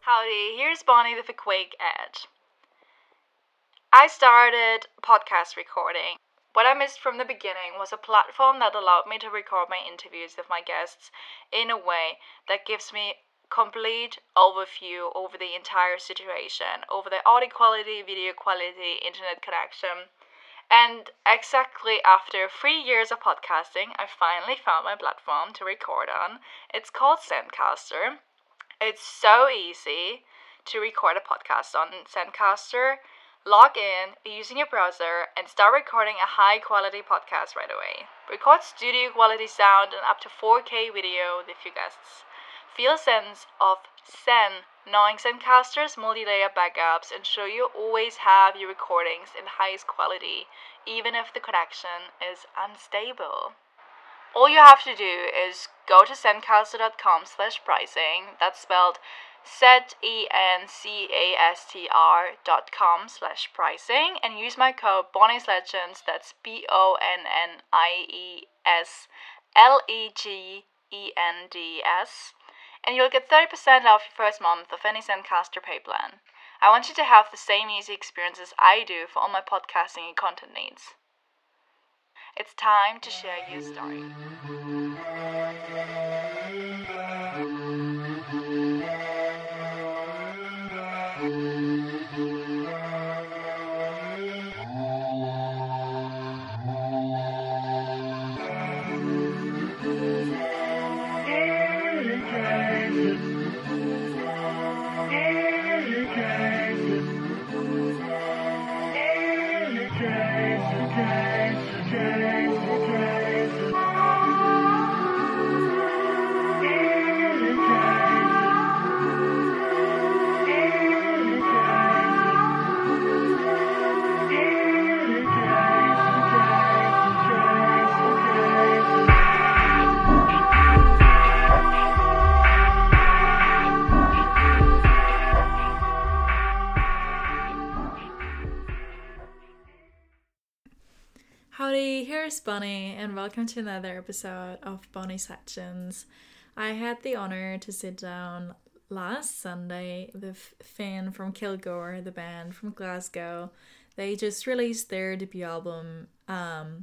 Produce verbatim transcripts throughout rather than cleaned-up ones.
Howdy, here's Bonnie with a quick ad. I started podcast recording. What I missed from the beginning was a platform that allowed me to record my interviews with my guests in a way that gives me complete overview over the entire situation, over the audio quality, video quality, internet connection. And exactly after three years of podcasting, I finally found my platform to record on. It's called Zencastr. It's so easy to record a podcast on Zencastr. Log in using your browser and start recording a high quality podcast right away. Record studio quality sound and up to four K video with your guests. Feel a sense of zen knowing Zencastr's multi-layer backups ensure you always have your recordings in highest quality, even if the connection is unstable. All you have to do is go to zencastr.com slash pricing, that's spelled Z-E-N-C-A-S-T-R dot com slash pricing, and use my code Bonnie's Legends, that's B O N N I E S L E G E N D S, and you'll get thirty percent off your first month of any Zencastr pay plan. I want you to have the same easy experience as I do for all my podcasting and content needs. It's time to share your story. Howdy, here's Bonnie, and welcome to another episode of Bonnie's Legends. I had the honor to sit down last Sunday with Finn from Kilgore, the band from Glasgow. They just released their debut album um,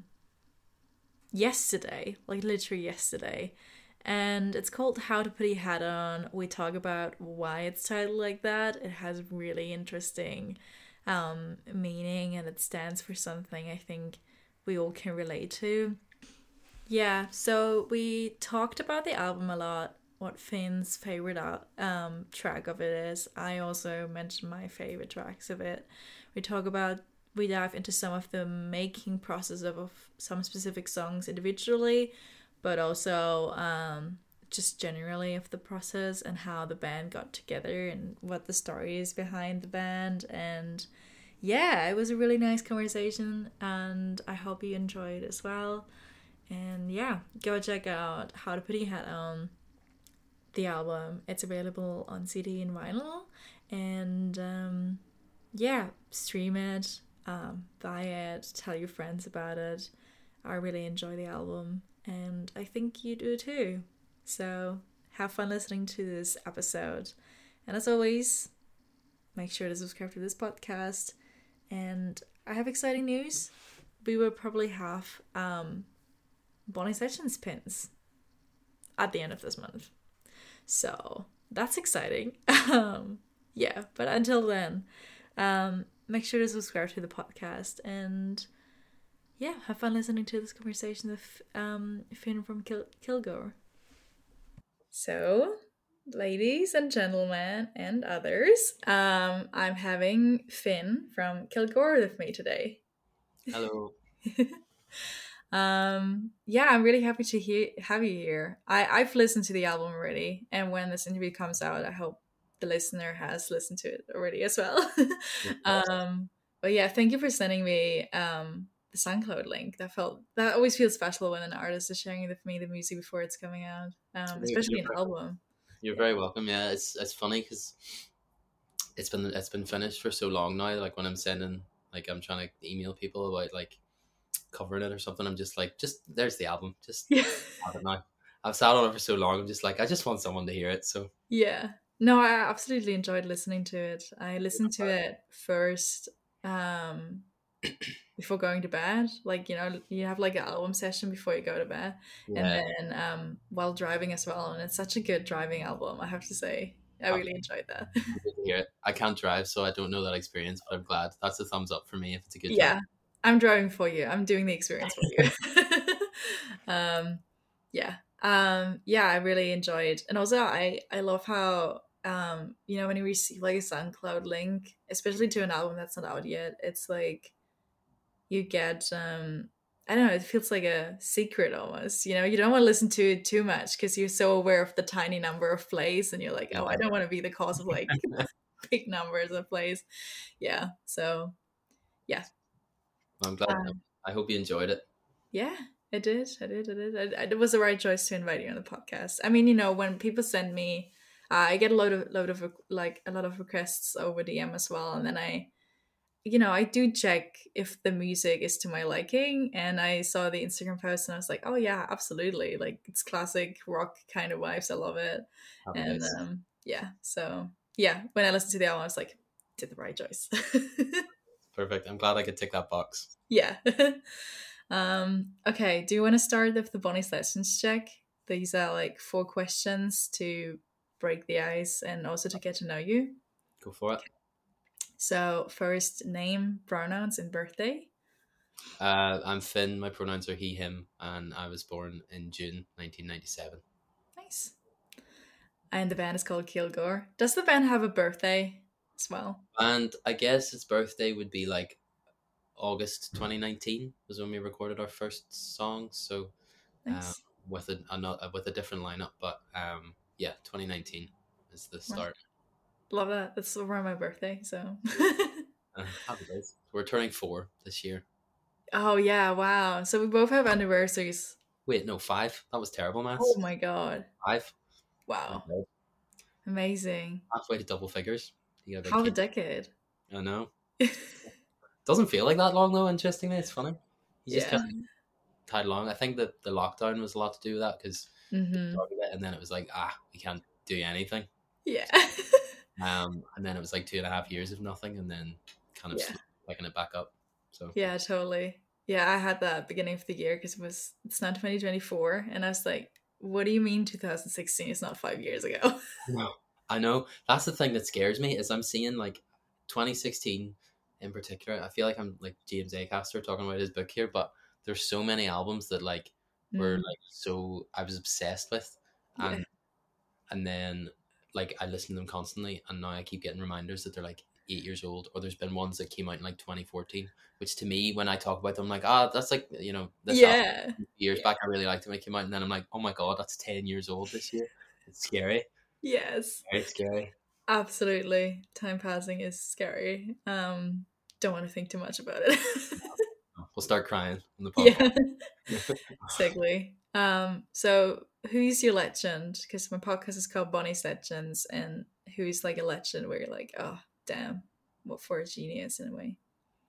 yesterday, like literally yesterday, and it's called How to Put Your Hat On. We talk about why it's titled like that. It has really interesting um, meaning, and it stands for something I think we all can relate to. Yeah, so we talked about the album a lot, what Finn's favorite um track of it is. I also mentioned my favorite tracks of it. We talk about, we dive into some of the making process of, of some specific songs individually, but also um just generally of the process and how the band got together and what the story is behind the band. And yeah, it was a really nice conversation, and I hope you enjoyed as well. And yeah, go check out How to Put Your Hat On, the album. It's available on C D and vinyl, and um, yeah, stream it, um, buy it, tell your friends about it. I really enjoy the album, and I think you do too. So have fun listening to this episode, and as always, make sure to subscribe to this podcast. And I have exciting news. We will probably have um, Bonnie's Legends pins at the end of this month. So that's exciting. um, yeah, but until then, um, make sure to subscribe to the podcast. And yeah, have fun listening to this conversation with um, Finn from Kil- Kilgore. So, ladies and gentlemen and others, um, I'm having Finn from Kilgore with me today. Hello. um, yeah, I'm really happy to hear have you here. I, I've listened to the album already, and when this interview comes out, I hope the listener has listened to it already as well. um, but yeah, thank you for sending me um, the SoundCloud link. That felt that always feels special when an artist is sharing with me the music before it's coming out, um, especially an album. You're very welcome. Yeah, it's it's funny because it's been it's been finished for so long now. Like when I'm sending, like I'm trying to email people about like covering it or something, I'm just like, just there's the album. Just Yeah. have it now. I've sat on it for so long. I'm just like, I just want someone to hear it. So Yeah, No, I absolutely enjoyed listening to it. I listened to it first um before going to bed. Like, you know, you have like an album session before you go to bed, and Yeah, then um while driving as well. And it's such a good driving album, I have to say. I I'm really enjoyed that. good to hear it. I can't drive, so I don't know that experience, but I'm glad. That's a thumbs up for me if it's a good drive. Yeah, I'm driving for you. I'm doing the experience for you. um, yeah, um, yeah, I really enjoyed, and also I I love how um you know when you receive like a SoundCloud link, especially to an album that's not out yet, it's like you get um. I don't know, it feels like a secret almost. You know, you don't want to listen to it too much because you're so aware of the tiny number of plays and you're like, oh, I Yeah. don't want to be the cause of like big numbers of plays. Yeah. So, yeah. I'm glad. Um, I hope you enjoyed it. Yeah, I did. I did. I did. I, I, it was the right choice to invite you on the podcast. I mean, you know, when people send me, uh, I get a load of load of like a lot of requests over D M as well, and then I, you know, I do check if the music is to my liking. And I saw the Instagram post, and I was like, oh yeah, absolutely. Like it's classic rock kind of vibes. I love it. Happy And days. um, yeah, so yeah, when I listened to the album, I was like, did the right choice. Perfect. I'm glad I could tick that box. Yeah. Um, okay, do you want to start with the Bonnie's lessons check? These are like four questions to break the ice and also to get to know you. Go for it. So, first, name, pronouns, and birthday. Uh, I'm Finn. My pronouns are he, him, and I was born in June nineteen ninety-seven. Nice. And the band is called Kilgore. Does the band have a birthday as well? And I guess its birthday would be like August twenty nineteen was when we recorded our first song. So um, Nice. with a, a with a different lineup, but um, yeah, twenty nineteen is the Well, start. love that. That's around my birthday, so. Uh, happy days. We're turning four this year. Oh, yeah, wow. So we both have anniversaries. Wait, no, five. That was terrible, maths. Oh my god. Five. Wow. Okay. Amazing. Halfway to double figures. You got a Half a kid. decade. I know. Doesn't feel like that long though. Interestingly, it's funny. You just Yeah. kind of tied along. I think that the lockdown was a lot to do with that because Mm-hmm. started it and then it was like, ah, we can't do anything. Yeah. Um, and then it was like two and a half years of nothing, and then kind of Yeah. picking it back up. So Yeah, totally. Yeah, I had that beginning of the year because it was it's not twenty twenty-four, and I was like, "What do you mean two thousand sixteen is not five years ago?" no, I know that's the thing that scares me is I'm seeing like twenty sixteen in particular. I feel like I'm like James Acaster talking about his book here, but there's so many albums that like were Mm, like so I was obsessed with, yeah. and and then like I listen to them constantly, and now I keep getting reminders that they're like eight years old, or there's been ones that came out in like twenty fourteen, which to me, when I talk about them, I'm like, ah, that's like you know this album Yeah. years Yeah. back, I really liked it when it came out, and then I'm like, oh my god, that's ten years old this year. It's scary, Yes. very scary. Absolutely. Time passing is scary. Um, don't want to think too much about it. We'll start crying on the Yeah. podcast. Exactly. Um, so who's your legend? Because my podcast is called Bonnie's Legends, and who's like a legend where you're like, oh damn, what for a genius in a way.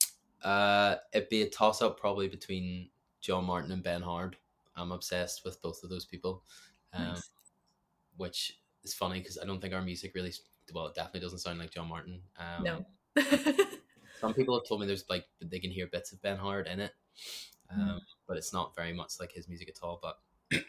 uh, it'd be a toss up probably between John Martin and Ben Hard. I'm obsessed with both of those people, um, Nice. which is funny because I don't think our music really, well, it definitely doesn't sound like John Martin. Um, No. Some people have told me there's like they can hear bits of Ben Hard in it, um, but it's not very much like his music at all. But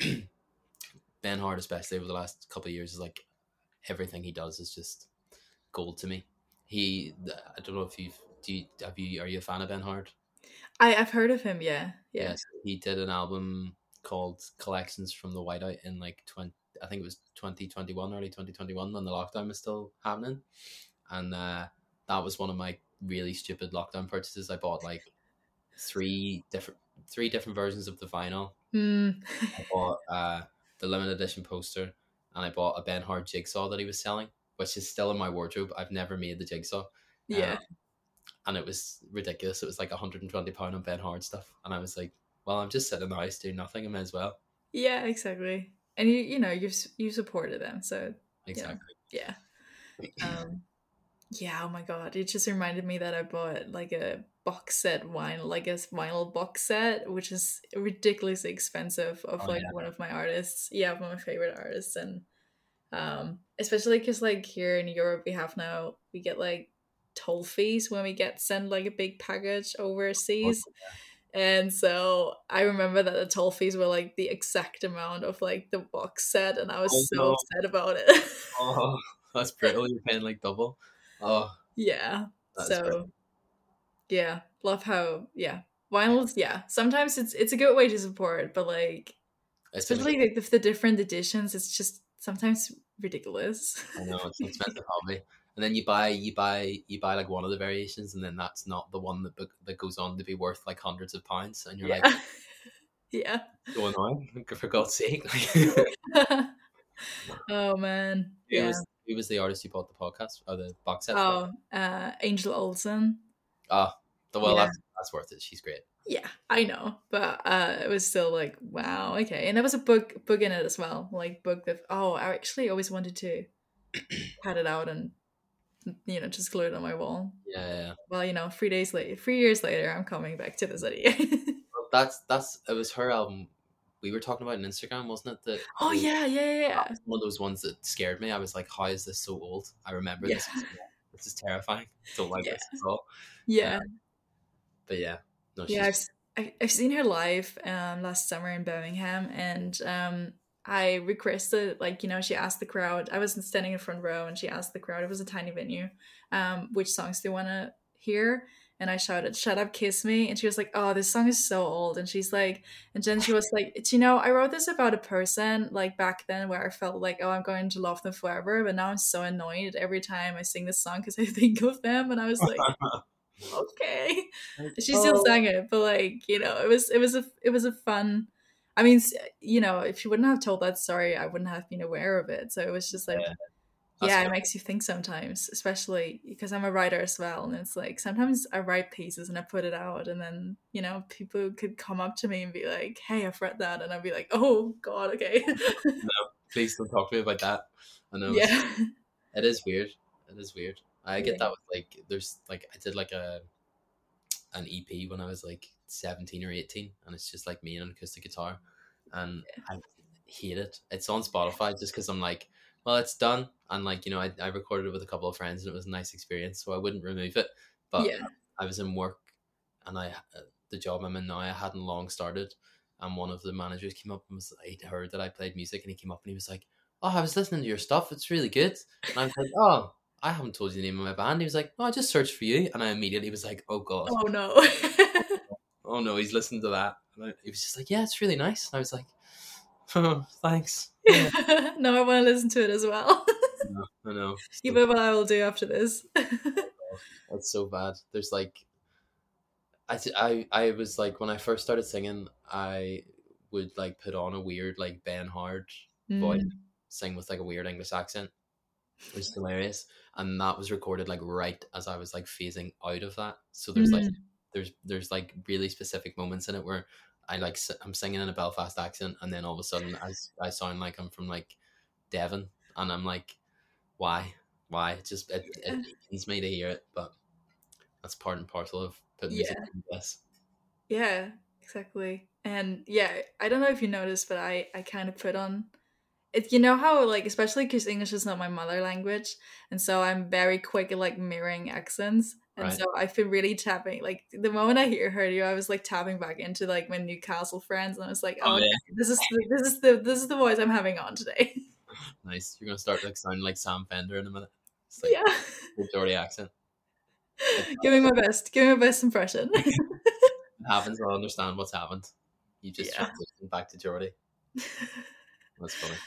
Ben Hard, especially over the last couple of years, is like everything he does is just gold to me. He, I don't know if you've, do you, have you, are you a fan of Ben Hard? I, I've heard of him, yeah. Yeah. Yes, he did an album called Collections from the Whiteout in like twenty, I think it was twenty twenty-one, early twenty twenty-one, when the lockdown was still happening, and uh, that was one of my really stupid lockdown purchases. I bought like three different three different versions of the vinyl. Mm. I bought uh, the limited edition poster, and I bought a Ben Hard jigsaw that he was selling, which is still in my wardrobe. I've never made the jigsaw. Yeah. Um, and it was ridiculous. It was like one hundred twenty pounds on Ben Hard stuff. And I was like, well, I'm just sitting in the house doing nothing. I may as well. Yeah, exactly. And you you know, you've you supported them, so Exactly. you know, yeah. Um yeah, oh my god. It just reminded me that I bought like a box set wine like a vinyl box set, which is ridiculously expensive of Oh, like yeah. one of my artists. Yeah, one of my favorite artists, and Um, especially because like here in Europe we have now we get like toll fees when we get sent like a big package Oh, overseas. And so I remember that the toll fees were like the exact amount of like the box set, and I oh was so no. upset about it. Oh, that's brutal. You're paying like double. Oh, Yeah. that is brutal. So yeah, love how yeah vinyls. Yeah, sometimes it's it's a good way to support, but like It's an, especially like with the different editions, it's just sometimes ridiculous. I know it's an expensive hobby. And then you buy, you buy, you buy like one of the variations, and then that's not the one that be- that goes on to be worth like hundreds of pounds, and you're like, Yeah. Yeah. going on for God's sake. Oh man. who Yeah. was who was the artist you bought the podcast or the box set from? Oh, uh Angel Olsen. Ah, the well, Yeah. that's that's worth it. She's great. Yeah, I know. But uh it was still like, wow, okay. And there was a book book in it as well. Like book that oh, I actually always wanted to cut it out and you know, just glue it on my wall. Yeah, yeah, yeah. Well, you know, three days later three years later I'm coming back to the city. Well, that's that's it was her album. We were talking about on Instagram, wasn't it? That Oh was, yeah, yeah, yeah, that yeah. was one of those ones that scared me. I was like, how is this so old? I remember Yeah. this. This is terrifying. Don't like Yeah. this at all. Uh, Yeah. but yeah, no, Yeah, I've she's s- I- I've seen her live um last summer in Birmingham, and um I requested like you know she asked the crowd. I was standing in front row, and she asked the crowd. It was a tiny venue. Um, which songs do you want to hear? And I shouted, "Shut up, kiss me!" And she was like, "Oh, this song is so old." And she's like, and then she was like, "Do you know, I wrote this about a person like back then where I felt like, oh, I'm going to love them forever, but now I'm so annoyed every time I sing this song because I think of them." And I was like, okay. like, She still oh, sang it, but like you know it was it was a it was a fun. I mean, s- you know, if she wouldn't have told that story, I wouldn't have been aware of it. So it was just like, yeah, that's yeah, it good. makes you think sometimes, especially because I'm a writer as well, and it's like sometimes I write pieces and I put it out, and then you know people could come up to me and be like, "Hey, I've read that," and I'd be like, "Oh God, okay." No, please don't talk to me about that. I know it's Yeah. it is weird. It is weird. I get Yeah. that with like there's like I did like a an E P when I was like seventeen or eighteen, and it's just like me and an acoustic guitar, and I hate it. It's on Spotify just because I'm like, well, it's done, and like you know, I, I recorded it with a couple of friends, and it was a nice experience, so I wouldn't remove it. But Yeah. I was in work, and I uh, the job I'm in now, I hadn't long started, and one of the managers came up and was he heard that I played music, and he came up and he was like, "Oh, I was listening to your stuff. It's really good." And I was like, "Oh, I haven't told you the name of my band." He was like, "No, I just searched for you," and I immediately was like, "Oh God." Oh no. Oh no, he's listened to that. And I, he was just like, yeah, it's really nice. And I was like, oh, thanks. Yeah, No, I want to listen to it as well. I know. I know. You So, bet what I will do after this. it's so bad. There's like, I, I, I was like, when I first started singing, I would like put on a weird, like Ben Hard voice, Mm. sing with like a weird English accent, which is hilarious. And that was recorded like right as I was like phasing out of that. So there's like, Mm. there's, there's like really specific moments in it where I like, s- I'm singing in a Belfast accent, and then all of a sudden I, s- I sound like I'm from like Devon, and I'm like, why, why? It just it, it Yeah. pains me to hear it, but that's part and parcel of putting music Yeah. in this. Yeah, exactly. And yeah, I don't know if you noticed, but I I kind of put on it. You know how like especially because English is not my mother language, and so I'm very quick at like mirroring accents. And Right? so I've been really tapping. Like the moment I hear heard you, I was like tapping back into like my Newcastle friends, and I was like, Oh oh, okay, yeah, this is the, this is the this is the voice I'm having on today. nice. You're gonna start like sounding like Sam Fender in a minute. It's like Yeah, the Geordie accent. It, giving my best, giving my best impression. it happens. I'll understand what's happened. You just Yeah. transitioned back to Geordie. That's funny.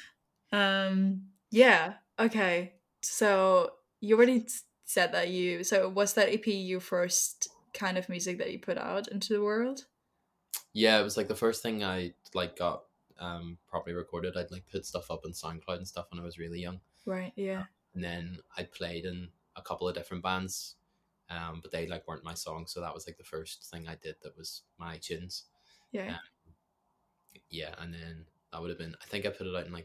Um, yeah. Okay. So you already s- said that you. So was that E P your first kind of music that you put out into the world? Yeah, it was like the first thing I like got um properly recorded. I'd like put stuff up on SoundCloud and stuff when I was really young, Right. Yeah. and then I played in a couple of different bands, um, but they like weren't my song. So that was like the first thing I did that was my tunes. Yeah. Um, yeah, and then that would have been. I think I put it out in like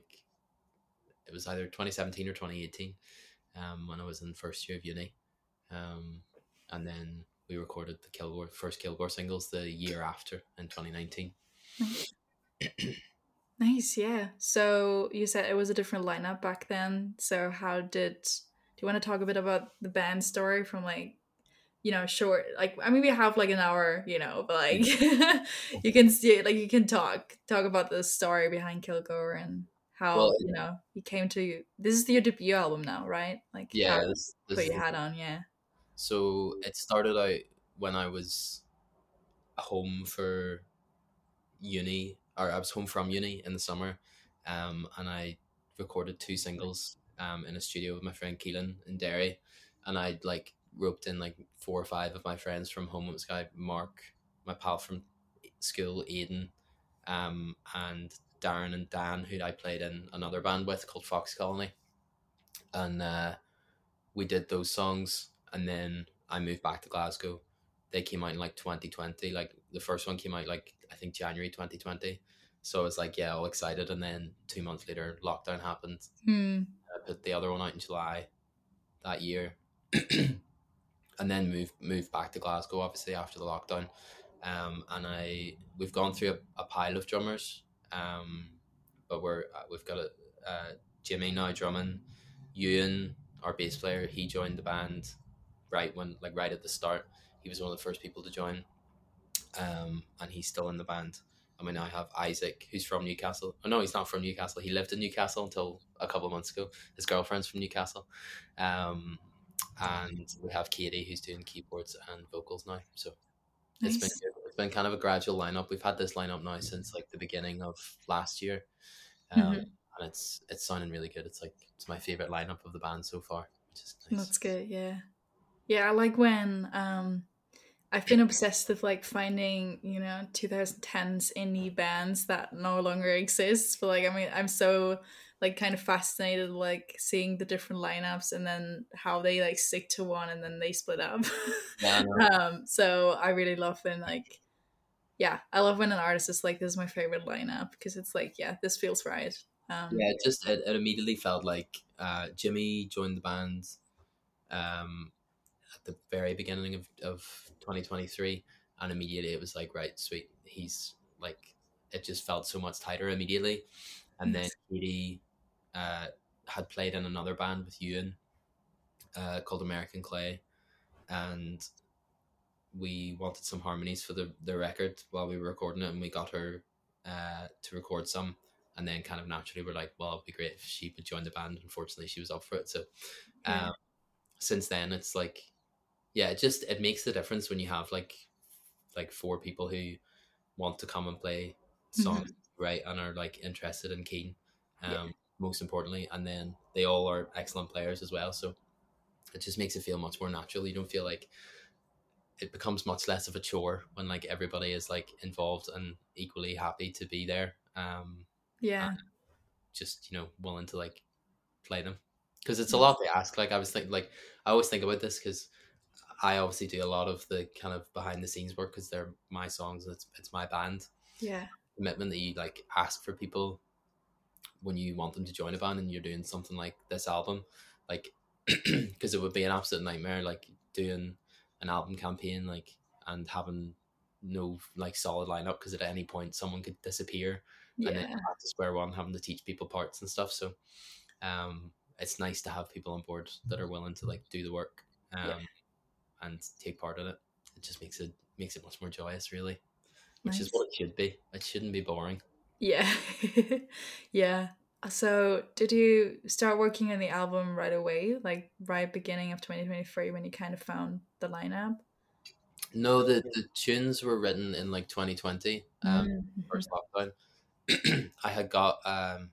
it was either twenty seventeen or twenty eighteen, um, when I was in first year of uni, um, and then we recorded the Kilgore first Kilgore singles the year after in twenty nineteen. Nice. Nice, yeah. So you said it was a different lineup back then. So how did do you want to talk a bit about the band story from like, you know, short like I mean we have like an hour, you know, but like you can see like you can talk talk about the story behind Kilgore and Well, how, you know, you came to this is your debut album now, right? Like how yeah, to this, this put is your the hat on, yeah. so it started out when I was home for uni, or I was home from uni in the summer, um, and I recorded two singles um, in a studio with my friend Keelan in Derry, and I'd like roped in like four or five of my friends from home. It was a guy Mark, my pal from school, Aiden, um, and Darren and Dan, who I played in another band with called Fox Colony, and uh, we did those songs, and then I moved back to Glasgow. They came out in like twenty twenty. Like the first one came out like I think January twenty twenty. So I was like, yeah, all excited. And then two months later, lockdown happened. Hmm. I put the other one out in July that year, and then moved moved back to Glasgow obviously after the lockdown. Um, and I we've gone through a, a pile of drummers, um, but we're uh, we've got a uh, Jimmy now drumming, Ewan, our bass player, he joined the band right when like right at the start. He was one of the first people to join, um, and he's still in the band. And we now have Isaac, who's from Newcastle. Oh no, he's not from Newcastle. He lived in Newcastle until a couple of months ago. His girlfriend's from Newcastle, um, and we have Katie, who's doing keyboards and vocals now. So it's been Nice. good. It's been kind of a gradual lineup. We've had this lineup now since like the beginning of last year, um, Hmm. and it's it's sounding really good. It's like it's my favorite lineup of the band so far, which is nice. That's good, yeah. Yeah, I like when um I've been obsessed with like finding, you know, twenty tens indie bands that no longer exist. But like, I mean, I'm so like kind of fascinated like seeing the different lineups and then how they like stick to one and then they split up. Yeah, I know. um, so I really love when like yeah, I love when an artist is like, this is my favorite lineup because it's like, yeah, this feels right. Um, Yeah, it just it, it immediately felt like uh, Jimmy joined the band um, at the very beginning of, of twenty twenty-three, and immediately it was like, right, sweet. He's like, it just felt so much tighter immediately. And then nice. Katie uh, had played in another band with Ewan uh, called American Clay, and we wanted some harmonies for the, the record while we were recording it, and we got her uh, to record some. And then, kind of naturally, we're like, well, it'd be great if she would join the band. Unfortunately, she was up for it. So, Yeah. um, since then, it's like, yeah, it just it makes the difference when you have like like four people who want to come and play songs, Mhm. right, and are like interested and keen. Yeah. Um, most importantly, and then they all are excellent players as well. So it just makes it feel much more natural. You don't feel like it becomes much less of a chore when like everybody is like involved and equally happy to be there. Um, and Yeah. just you know willing to like play them because it's a Nice. lot to ask. Like I was thinking, like I always think about this because I obviously do a lot of the kind of behind the scenes work because they're my songs and it's it's my band. Yeah. Commitment that you like ask for people when you want them to join a band and you're doing something like this album, like because it would be an absolute nightmare like doing an album campaign like and having no like solid lineup because at any point someone could disappear and then Yeah. you're back to square one having to teach people parts and stuff. So um it's nice to have people on board that are willing to like do the work Yeah. um and take part in it. It just makes it makes it much more joyous, really, which is Nice. what it should be. It shouldn't be boring. Yeah. Yeah. So, did you start working on the album right away, like right beginning of twenty twenty-three when you kind of found the lineup? No, the the tunes were written in like twenty twenty, um, Mm-hmm. first lockdown. I had got um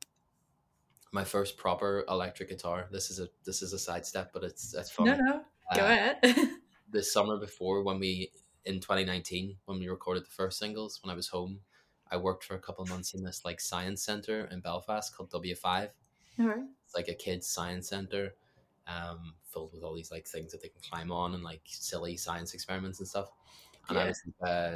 my first proper electric guitar. This is a this is a sidestep, but it's it's No, funny. no. Go Uh, ahead. the summer before when we in twenty nineteen when we recorded the first singles, when I was home, I worked for a couple of months in this like science center in Belfast called W five. All right. It's like a kids science center, um, filled with all these like things that they can climb on and like silly science experiments and stuff. And I Yeah. was uh,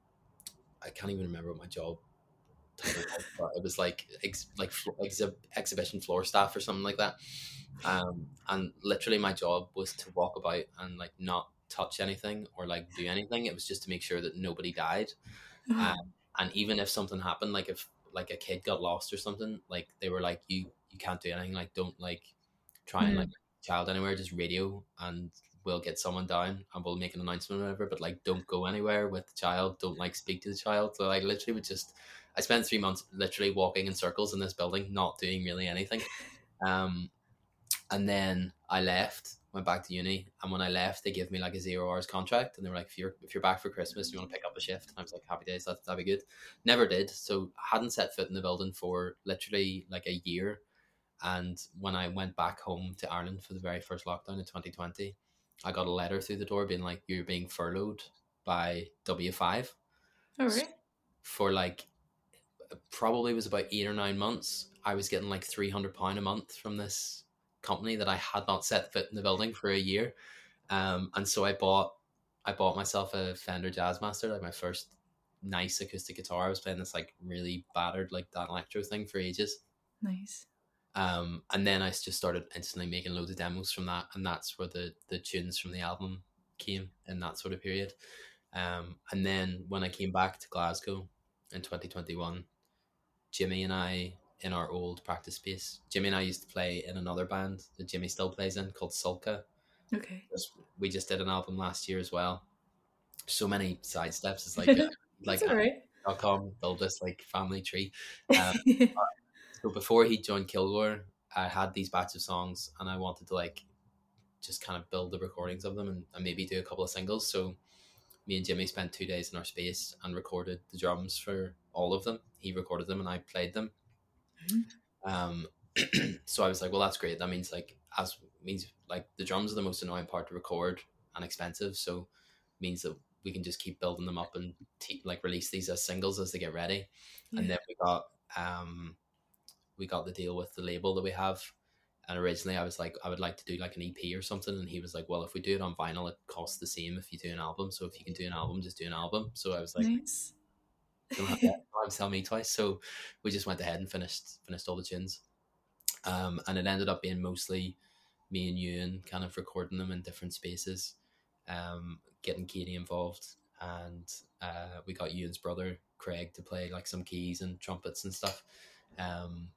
I can't even remember what my job title was, but it was like ex- like fl- exhi- exhibition floor staff or something like that. Um, and literally my job was to walk about and like not touch anything or like do anything. It was just to make sure that nobody died. Um, and even if something happened, like if like a kid got lost or something, like they were like, you you can't do anything, like don't like try and like Mm. child anywhere, just radio and we'll get someone down and we'll make an announcement or whatever, but like don't go anywhere with the child, don't like speak to the child. So like literally would just, I spent three months literally walking in circles in this building, not doing really anything. Um, and then I left, went back to uni, and when I left, they gave me like a zero hours contract, and they were like, "If you're if you're back for Christmas, you want to pick up a shift?" And I was like, "Happy days, that that'd be good." Never did, so I hadn't set foot in the building for literally like a year. And when I went back home to Ireland for the very first lockdown in twenty twenty, I got a letter through the door being like, "You're being furloughed by W five." All So right. for like probably was about eight or nine months, I was getting like three hundred pound a month from this company that I had not set foot in the building for a year. Um, and so I bought I bought myself a Fender Jazzmaster, like my first nice acoustic guitar. I was playing this like really battered like Dan Electro thing for ages. Nice. Um, and then I just started instantly making loads of demos from that, and that's where the the tunes from the album came in that sort of period. Um, and then when I came back to Glasgow in twenty twenty-one, Jimmy and I, in our old practice space, Jimmy and I used to play in another band that Jimmy still plays in called Sulka. Okay. We just did an album last year as well. So many side steps. It's like uh, like That's all right. dot com build this like family tree. Um, so before he joined Kilgore, I had these batch of songs, and I wanted to like just kind of build the recordings of them and, and maybe do a couple of singles. So me and Jimmy spent two days in our space and recorded the drums for all of them. He recorded them and I played them. Mm-hmm. Um, so I was like, well, that's great. That means like as means like the drums are the most annoying part to record and expensive. So means that we can just keep building them up and te- like release these as singles as they get ready. Yeah. And then we got um we got the deal with the label that we have. And originally I was like, I would like to do like an E P or something. And he was like, well, if we do it on vinyl, it costs the same if you do an album. So if you can do an album, just do an album. So I was like, nice. Don't have to tell me twice. So we just went ahead and finished finished all the tunes. Um, and it ended up being mostly me and Ewan kind of recording them in different spaces, um, getting Katie involved. And uh, we got Ewan's brother, Craig, to play like some keys and trumpets and stuff. Um,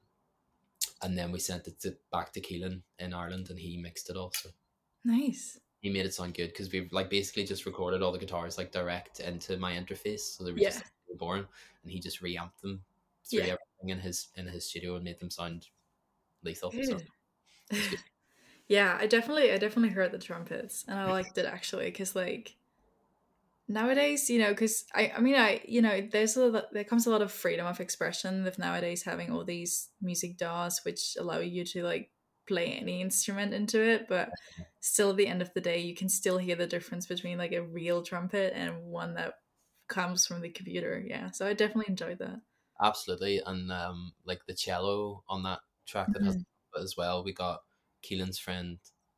and then we sent it to, back to Keelan in Ireland, and he mixed it all. So nice. He made it sound good because we've like basically just recorded all the guitars like direct into my interface, so they were Yeah. just born, and he just reamped them through Yeah. everything in his in his studio and made them sound lethal. Good. So it's good. Yeah, I definitely I definitely heard the trumpets, and I liked it actually because like nowadays, you know, because I I mean I you know there's a lot, there comes a lot of freedom of expression with nowadays having all these music D A Ws which allow you to like play any instrument into it, but still at the end of the day you can still hear the difference between like a real trumpet and one that comes from the computer. Yeah, so I definitely enjoyed that. Absolutely. And um like the cello on that track that has Mhm. as well, we got Keelan's friend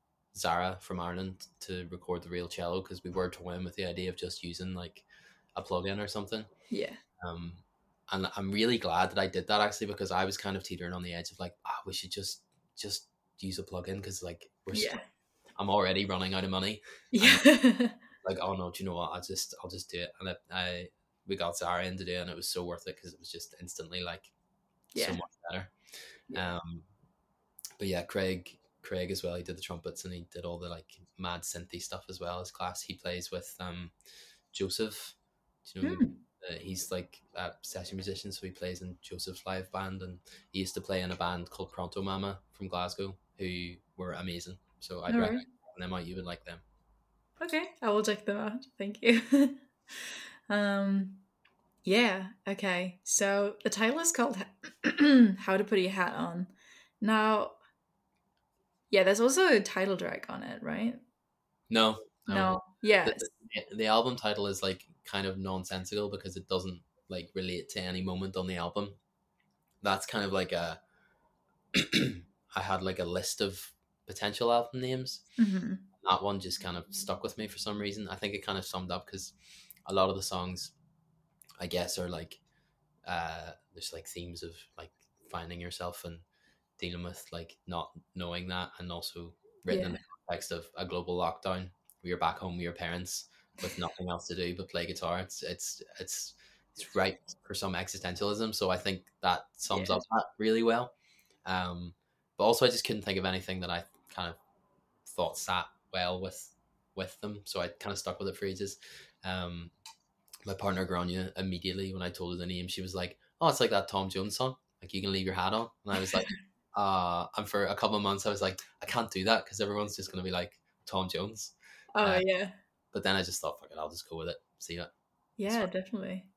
Zara from Ireland to record the real cello because we were toying with the idea of just using like a plug-in or something. Yeah. Um and I'm really glad that I did that actually, because I was kind of teetering on the edge of like, ah, oh, we should just just use a plug-in because like we're Yeah. st- I'm already running out of money. Yeah. Like, oh no, do you know what? I just I'll just do it. And I, I we got Zara in to do it, and it was so worth it because it was just instantly like Yeah. so much better. Yeah. Um but yeah, Craig Craig as well, he did the trumpets and he did all the like mad synthy stuff as well as class. He plays with um Joseph. Do you know Hmm. uh, he's like a session musician, so he plays in Joseph's live band, and he used to play in a band called Pronto Mama from Glasgow who were amazing. So I'd All recommend right. them out. You would like them. Okay, I will check them out. Thank you. um yeah, okay. So the title is called How to Put Your Hat On. Now, yeah, there's also a title track on it, right? No. No. No. Yeah. The, the, the album title is like kind of nonsensical because it doesn't like relate to any moment on the album. That's kind of like a I had like a list of potential album names. Mm-hmm. That one just kind of stuck with me for some reason. I think it kind of summed up because a lot of the songs, I guess, are like uh there's like themes of like finding yourself and dealing with like not knowing that, and also written Yeah. in the context of a global lockdown. You're back home with your parents with nothing else to do but play guitar. It's it's it's it's right for some existentialism. So I think that sums Yeah. up that really well. Um, but also I just couldn't think of anything that I kind of thought sat well with with them. So I kind of stuck with it for ages. Um, my partner Grania, immediately when I told her the name, she was like, "Oh, it's like that Tom Jones song. Like you can leave your hat on." And I was like, "Uh," and for a couple of months I was like, "I can't do that because everyone's just gonna be like Tom Jones." Oh Uh, yeah. but then I just thought, "Fuck it, I'll just go with it. See it. It's Yeah, fine." definitely.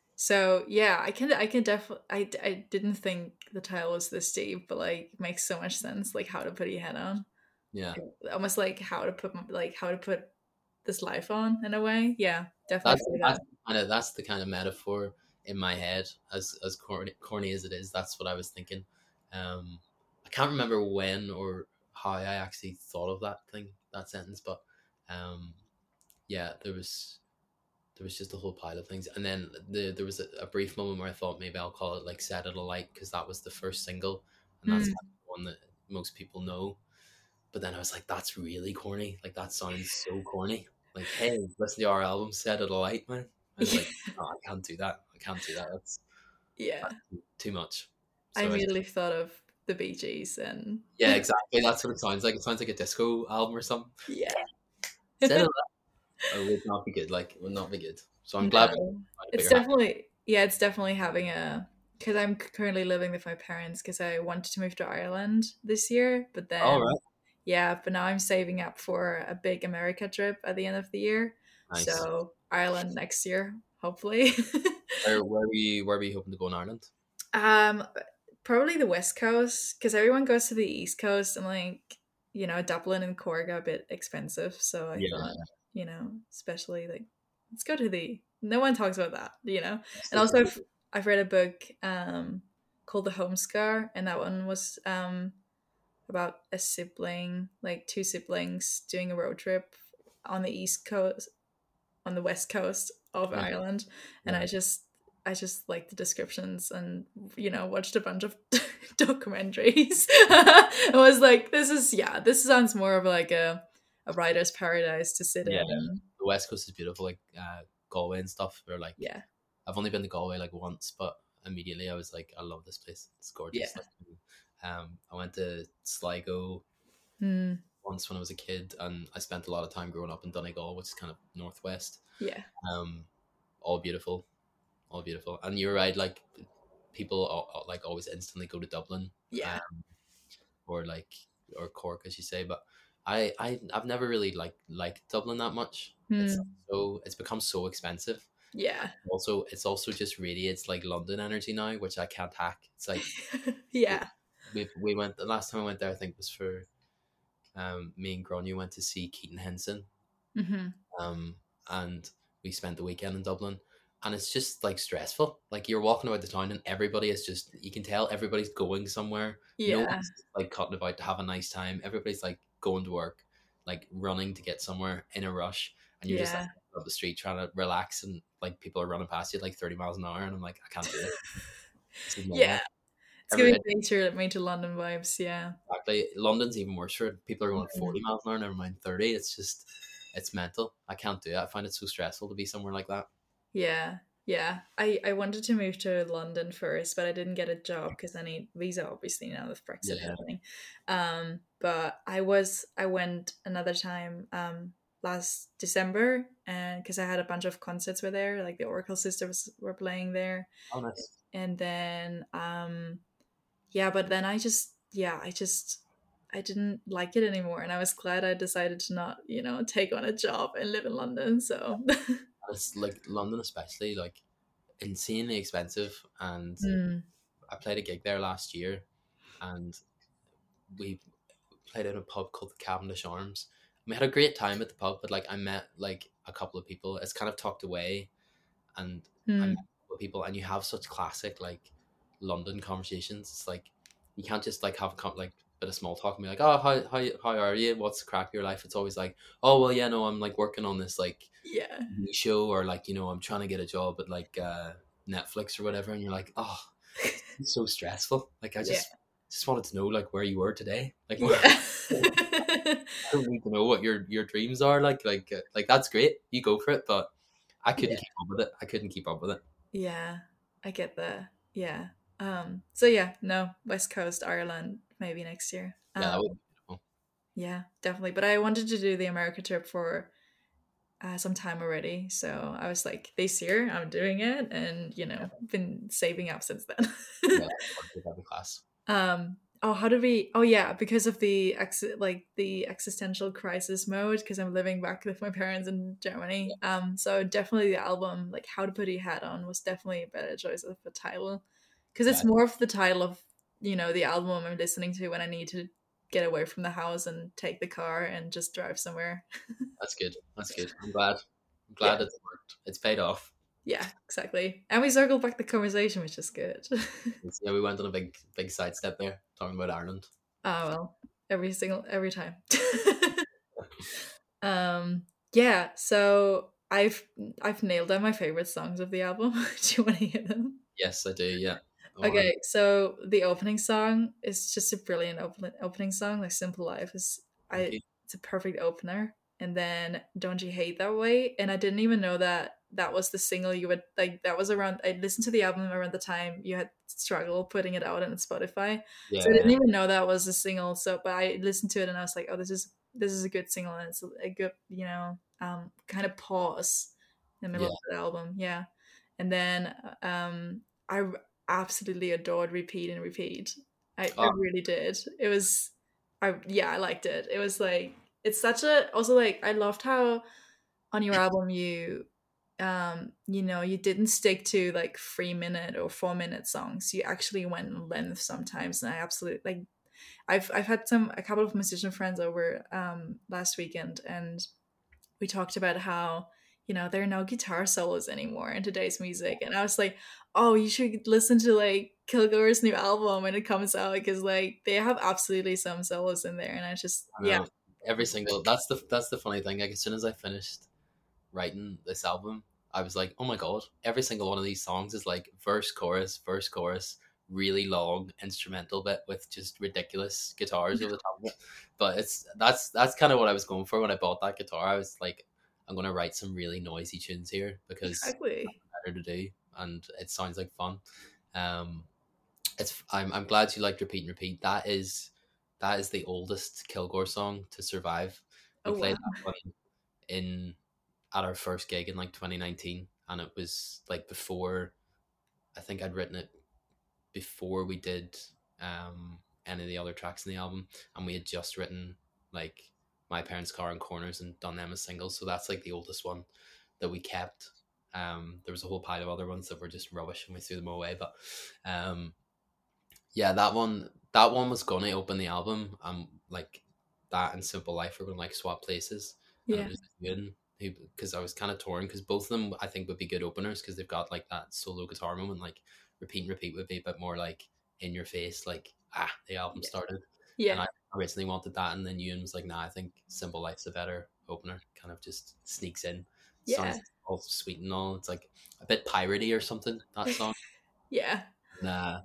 So yeah, I can I can definitely I, I didn't think the title was this deep, but like it makes so much sense. Like how to put your head on, Yeah, almost like how to put my- like how to put this life on in a way. Yeah, definitely that's feel that's that. kind of that's the kind of metaphor in my head. As as corny, corny as it is, that's what I was thinking. Um, I can't remember when or how I actually thought of that thing, that sentence, but um, yeah, there was there was just a whole pile of things, and then the there was a, a brief moment where I thought maybe I'll call it like "Set It Alight" because that was the first single, and that's Mm. kind of the one that most people know. But then I was like, that's really corny. Like that sounds so corny. Like, hey, listen to our album, Set It Alight, man. I was like, no, I can't do that. I can't do that. That's, Yeah, that's too much. I So I just, immediately thought of the Bee Gees and yeah, exactly. That's what it sounds like. It sounds like a disco album or something. yeah. Set It Alight. It would not be good. Like, it would not be good. So I'm glad No, you put it's your hat. definitely yeah, it's definitely having a because I'm currently living with my parents because I wanted to move to Ireland this year, but All then right. yeah, but now I'm saving up for a big America trip at the end of the year, Nice. so Ireland next year, hopefully. Where, where were you, where were you hoping to go in Ireland? um, Probably the West Coast because everyone goes to the East Coast and like you know Dublin and Cork are a bit expensive, so I Yeah. thought you know especially like let's go to the no one talks about that you know and Stick to also the- I've, I've read a book um called The Home Scar and that one was um about a sibling like two siblings doing a road trip on the East Coast on the West Coast of Yeah. Ireland, and Yeah. I just I just liked the descriptions and you know watched a bunch of documentaries. I was like, this is yeah, this sounds more of like a a writer's paradise to sit Yeah. in. And The West Coast is beautiful, like uh, Galway and stuff. Or like, yeah, I've only been to Galway like once, but immediately I was like, I love this place. It's yeah, gorgeous. Like, um, I went to Sligo mm, once when I was a kid, and I spent a lot of time growing up in Donegal, which is kind of northwest. yeah, Um, all beautiful, all beautiful. And you're right, like people al- al- like always instantly go to Dublin, yeah, um, or like or Cork, as you say. But I, I I've never really like liked Dublin that much. It's mm, so it's become so expensive. yeah, Also, it's also just radiates like London energy now, which I can't hack. It's like yeah, we we went the last time I went there, I think was for um me and Grania went to see Keaton Henson, hmm um, and we spent the weekend in Dublin, and it's just like stressful. Like you're walking about the town, and everybody is just you can tell everybody's going somewhere. No yeah, one's like cutting about to have a nice time. Everybody's like going to work, like running to get somewhere in a rush, and you're just like yeah. up the street trying to relax, and like people are running past you at like thirty miles an hour, and I'm like, I can't do it. This is Yeah, normal. it's Every giving major major London vibes. Yeah. exactly London's even worse for it. People are going Mm. forty miles an hour, never mind thirty. It's just it's mental. I can't do it. I find it so stressful to be somewhere like that. Yeah, yeah. I I wanted to move to London first, but I didn't get a job because I need visa, obviously now with Brexit Yeah. happening. Um, but I was I went another time um last December, and because I had a bunch of concerts were there, like the Oracle Sisters were playing there, Oh, nice. and then um yeah, but then I just yeah I just I didn't like it anymore, and I was glad I decided to not you know take on a job and live in London. So. And it's like London, especially like insanely expensive. And Mm, I played a gig there last year, and we played in a pub called the Cavendish Arms. We had a great time at the pub, but like I met like a couple of people. It's kind of tucked away, and I met mm. a couple of people, and you have such classic like London conversations. It's like you can't just like have a com- like bit of small talk and be like, oh, how how how are you? What's the crack of your life? It's always like, oh well, yeah, no, I'm like working on this like Yeah. new show, or like you know, I'm trying to get a job at like uh, Netflix or whatever, and you're like, oh, it's so stressful. Like I Yeah. just just wanted to know like where you were today. Like Yeah. I don't need to know what your your dreams are. Like like uh, like that's great. You go for it, but I couldn't Yeah. keep up with it. I couldn't keep up with it. Yeah, I get that. Yeah. Um. So yeah, no, West Coast, Ireland, maybe next year. Yeah, that would Um. be beautiful. Yeah, definitely. But I wanted to do the America trip for uh, some time already, so I was like, this year I'm doing it, and you Yeah, know, been saving up since then. yeah, that'd be class. um. Oh, how did we? Oh yeah, because of the ex like the existential crisis mode. Because I'm living back with my parents in Germany. Um. So definitely the album, like "How to Put Your Hat On," was definitely a better choice of a title, because Yeah, it's more of the title of you know the album I'm listening to when I need to get away from the house and take the car and just drive somewhere. that's good. That's good. I'm glad. I'm Yeah, glad it's worked. It's paid off. yeah, exactly. And we circled back the conversation, which is good. It's- yeah, we went on a big, big sidestep there, talking about Ireland. Oh well, every single every time. um, yeah. So I've I've nailed down my favorite songs of the album. Do you want to hear them? Yes, I do. Yeah, I want Okay, so the opening song is just a brilliant open, opening song. Like "Simple Life" is I to. it's a perfect opener. And then "Don't You Hate That Way," and I didn't even know that that was the single you would like. That was around. I listened to the album around the time you had struggled putting it out on Spotify, so I didn't Yeah, even know that was a single. So, but I listened to it and I was like, oh, this is this is a good single, and it's a good you know um kind of pause in the middle yeah. of the album. Yeah, and then um I absolutely adored Repeat and Repeat. I, I Oh, really did. It was, I yeah, I liked it. It was like it's such a also like I loved how on your album you um you know you didn't stick to like three minute or four minute songs. You actually went in length sometimes, and I absolutely like. I've I've had some a couple of musician friends over um last weekend, and we talked about how you know there are no guitar solos anymore in today's music, and I was like, oh, you should listen to like Kilgore's new album when it comes out, because like they have absolutely some solos in there, and I just I yeah. know. Every single. That's the that's the funny thing. Like as soon as I finished writing this album, I was like, oh my god, every single one of these songs is like verse, chorus, verse, chorus, really long instrumental bit with just ridiculous guitars over the top of it. But it's that's that's kind of what I was going for when I bought that guitar. I was like, I'm gonna write some really noisy tunes here because Exactly. better to do, and it sounds like fun. Um, it's I'm I'm glad you liked Repeat and Repeat. That is that is the oldest Kilgore song to survive. We Oh wow. played that one in at our first gig in like twenty nineteen, and it was like before. I think I'd written it before we did um any of the other tracks in the album, and we had just written like My Parents' Car and Corners and done them as singles. So that's like the oldest one that we kept. Um, there was a whole pile of other ones that were just rubbish and we threw them away. But um, yeah, that one that one was gonna open the album. Um, like that and Simple Life were gonna like swap places, and it Yeah. was good because I was kind of torn because both of them I think would be good openers because they've got like that solo guitar moment. Like Repeat and Repeat would be a bit more like in your face, like ah, the album started, and Yeah. I originally wanted that, and then Ewan was like, nah, I think Simple Life's a better opener. Kind of just sneaks in, Yeah. sounds all sweet and all. It's like a bit piratey or something. That song. Yeah. Nah,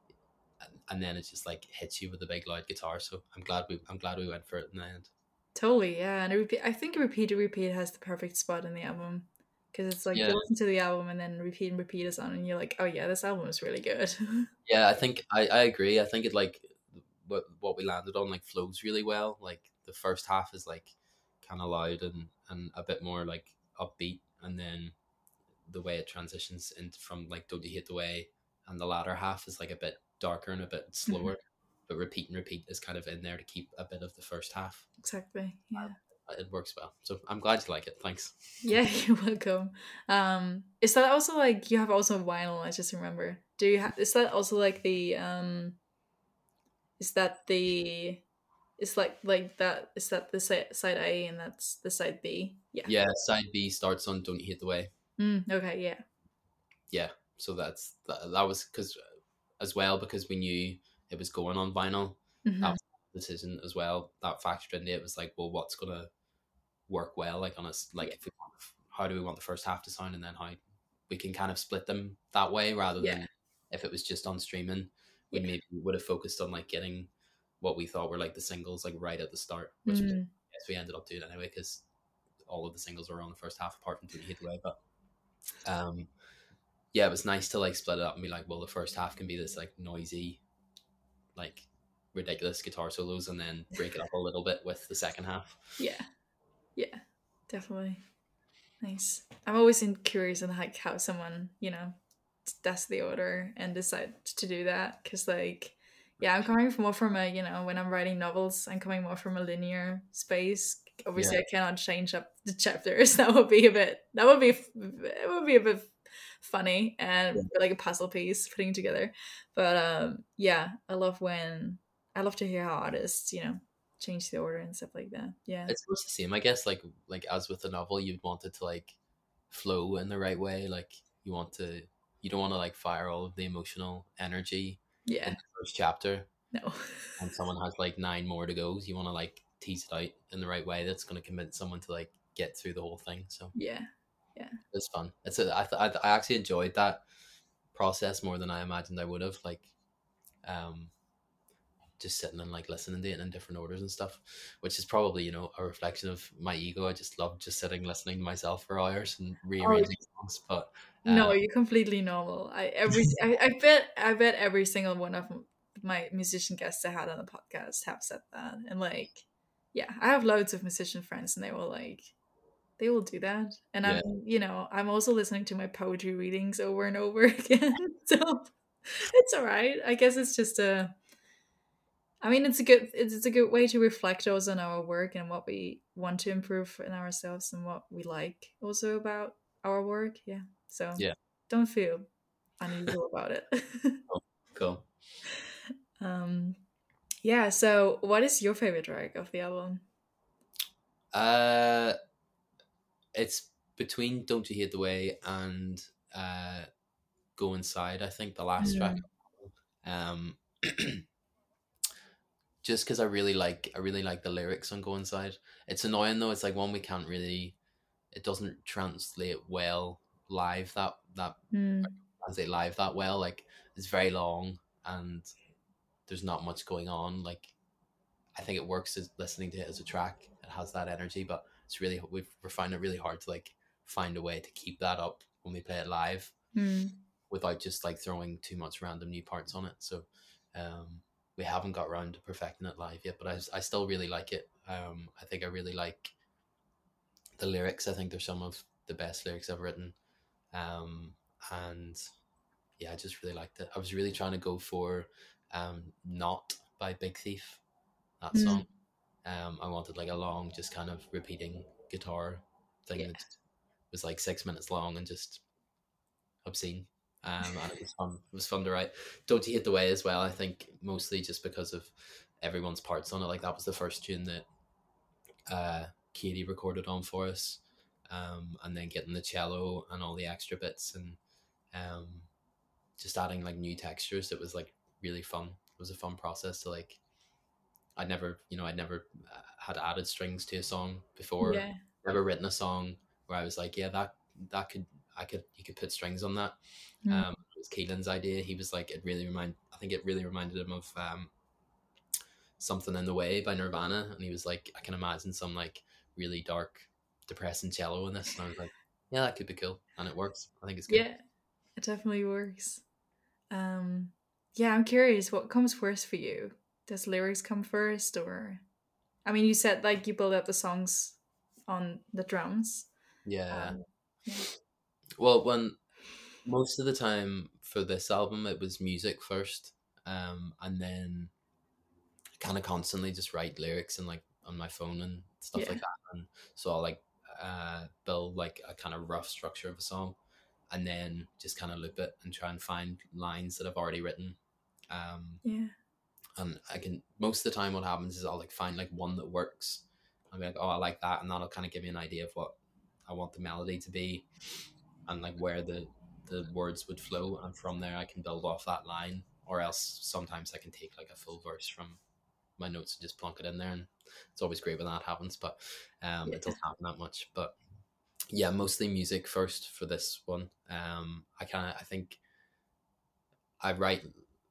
and then it just like hits you with a big loud guitar. So I'm glad we I'm glad we went for it in the end. Totally. Yeah. And repeat. I think Repeat and Repeat has the perfect spot in the album, because it's like Yeah, you listen to the album and then Repeat and Repeat is on, and you're like, oh yeah, this album is really good. yeah. I think I, I agree. I think it like what what we landed on like flows really well. Like the first half is like kind of loud and and a bit more like upbeat, and then the way it transitions into from like Don't You Hate the Way, and the latter half is like a bit darker and a bit Mhm. slower. But Repeat and Repeat is kind of in there to keep a bit of the first half. Exactly. Yeah. It works well. So I'm glad you like it. Thanks. Yeah, you're welcome. Um, is that also like you have also vinyl? I just remember. Do you have? Is that also like the um? Is that the? Is like like that? Is that the side side A and that's the side B? Yeah. Yeah, side B starts on Don't You Hate the Way. Mm, okay. Yeah. Yeah, so that's that, that was because as well because we knew it was going on vinyl. That Hmm. was the decision as well. That factored into it. It was like, well, what's gonna work well? Like on us, like Yeah. if we want, how do we want the first half to sound, and then how we can kind of split them that way rather Yeah. than if it was just on streaming, we Yeah. maybe would have focused on like getting what we thought were like the singles like right at the start, which Mm, yes we ended up doing anyway because all of the singles were on the first half apart from Don't You Hate the Way, but um yeah, it was nice to like split it up and be like, well, the first half can be this like noisy, like ridiculous guitar solos, and then break it up a little bit with the second half. Yeah, yeah, definitely. Nice. I'm always in curious in like how someone, you know, does the order and decide to do that, because like, yeah, I'm coming from more from a, you know, when I'm writing novels, I'm coming more from a linear space. Obviously, Yeah. I cannot change up the chapters. That would be a bit. That would be. It would be a bit funny and Yeah. like a puzzle piece putting together. But um, yeah, I love when I love to hear how artists, you know, change the order and stuff like that. Yeah. It's much the same, I guess. Like like as with the novel, you'd want it to like flow in the right way. Like you want to, you don't want to like fire all of the emotional energy Yeah. in the first chapter, No. and someone has like nine more to go. You want to like tease it out in the right way that's going to convince someone to like get through the whole thing. So Yeah. Yeah. it's fun. It's a, I, th- I I actually enjoyed that process more than I imagined I would have. Like, um, just sitting and like listening to it in different orders and stuff, which is probably, you know, a reflection of my ego. I just love just sitting listening to myself for hours and Oh, rearranging songs. But no, uh, you're completely normal. I every I, I bet I bet every single one of my musician guests I had on the podcast have said that. And like, yeah, I have loads of musician friends, and they will like they will do that. And I'm, yeah, you know, I'm also listening to my poetry readings over and over again. So it's all right. I guess it's just a I mean, it's a good it's, it's a good way to reflect also on our work and what we want to improve in ourselves and what we like also about our work. Yeah. So yeah. don't feel unusual about it. Oh, cool. um, yeah. So, what is your favorite track of the album? Uh, it's between "Don't You Hate the Way" and uh, "Go Inside." I think the last track. Mm, Um, just because I really like I really like the lyrics on "Go Inside." It's annoying though. It's like one we can't really. It doesn't translate well live. That that mm, translate live that well. Like it's very long and there's not much going on. Like I think it works as listening to it as a track. It has that energy, but it's really we've, we're finding it really hard to like find a way to keep that up when we play it live mm, without just like throwing too much random new parts on it. So um, we haven't got around to perfecting it live yet, but I, I still really like it. Um, I think I really like the lyrics. I think they're some of the best lyrics I've written. Um, and yeah, I just really liked it. I was really trying to go for um, Not by Big Thief, that mm. song. Um, I wanted like a long, just kind of repeating guitar thing Yeah. that was like six minutes long and just obscene. Um, and it was fun. It was fun to write. Don't You Hate the Way as well. I think mostly just because of everyone's parts on it. Like that was the first tune that uh, Katie recorded on for us, um, and then getting the cello and all the extra bits and um, just adding like new textures. It was like really fun. It was a fun process to like. I'd never, you know, I'd never uh, had added strings to a song before. Yeah. Never written a song where I was like, yeah, that that could I could you could put strings on that. Mm. Um, it was Keelan's idea. He was like, it really remind. I think it really reminded him of um, Something in the Way by Nirvana, and he was like, I can imagine some like really dark, depressing cello in this, and I was like, yeah, that could be cool, and it works. I think it's good. Yeah. It definitely works. Um, yeah, I'm curious, what comes first for you? Does lyrics come first, or I mean, you said like you build up the songs on the drums. Yeah. Um, yeah. Well, when most of the time for this album, it was music first, um, and then kind of constantly just write lyrics and like on my phone and stuff Yeah. like that. And so I'll like uh, build like a kind of rough structure of a song, and then just kind of loop it and try and find lines that I've already written. Um, Yeah. and I can most of the time what happens is I'll like find like one that works. I'll be like, oh, I like that, and that'll kind of give me an idea of what I want the melody to be, and like where the the words would flow, and from there I can build off that line. Or else sometimes I can take like a full verse from my notes and just plonk it in there, and it's always great when that happens. But um, Yeah. it doesn't happen that much. But yeah, mostly music first for this one. Um, I kind of I think I write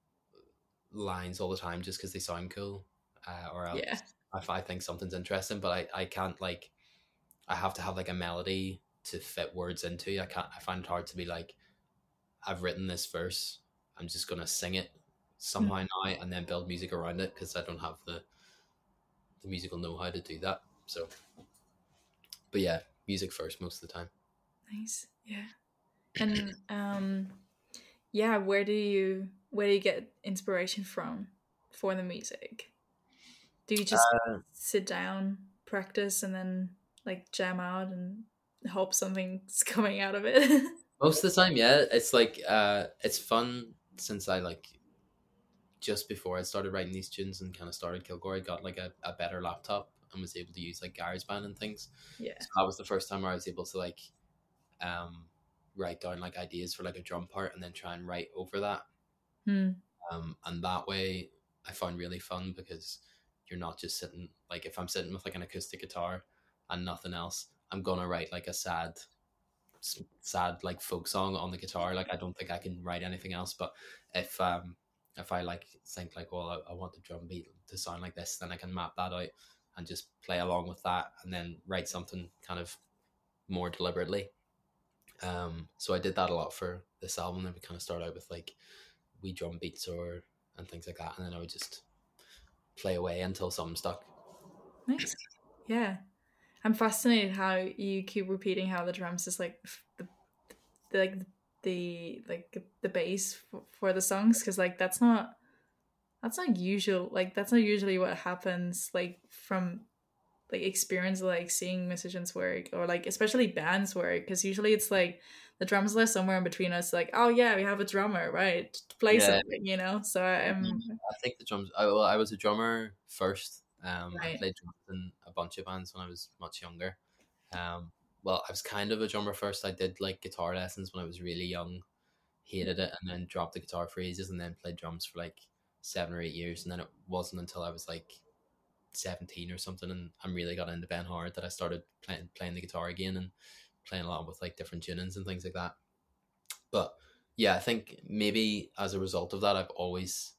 lines all the time just because they sound cool, uh, or else Yeah. if I think something's interesting. But I I can't like I have to have like a melody to fit words into. I can't. I find it hard to be like I've written this verse, I'm just gonna sing it somehow now and then build music around it because I don't have the the musical know-how to do that. So, but yeah, music first most of the time. Nice. Yeah. And um yeah, where do you where do you get inspiration from for the music? Do you just Uh, sit down, practice, and then like jam out and hope something's coming out of it? most of the time, yeah, it's like uh, it's fun since I like just before I started writing these tunes and kind of started Kilgore, I got like a, a better laptop and was able to use like GarageBand and things. Yeah. So that was the first time where I was able to like um write down like ideas for like a drum part and then try and write over that. Hmm. Um, and that way I found really fun because you're not just sitting like if I'm sitting with like an acoustic guitar and nothing else, I'm gonna write like a sad sad like folk song on the guitar. Like I don't think I can write anything else. But if um if I like think like, well, I, I want the drum beat to sound like this, then I can map that out and just play along with that and then write something kind of more deliberately. Um, so I did that a lot for this album. Then we kind of start out with like wee drum beats or and things like that, and then I would just play away until something stuck. Nice. Yeah. I'm fascinated how you keep repeating how the drums is like the, the like the like the base for, for the songs because like that's not that's not usual like that's not usually what happens like from like experience like seeing musicians work or like especially bands work because usually it's like the drums are somewhere in between us like oh yeah we have a drummer right to play Yeah, something you know so I'm I think the drums. I, well, I was a drummer first. Um, I right played drums in a bunch of bands when I was much younger. Um, well, I was kind of a drummer first. I did like guitar lessons when I was really young, hated it, and then dropped the guitar for ages, and then played drums for like seven or eight years. And then it wasn't until I was like seventeen or something, and I really got into Ben Howard that I started playing playing the guitar again and playing a lot with like different tunings and things like that. But yeah, I think maybe as a result of that, I've always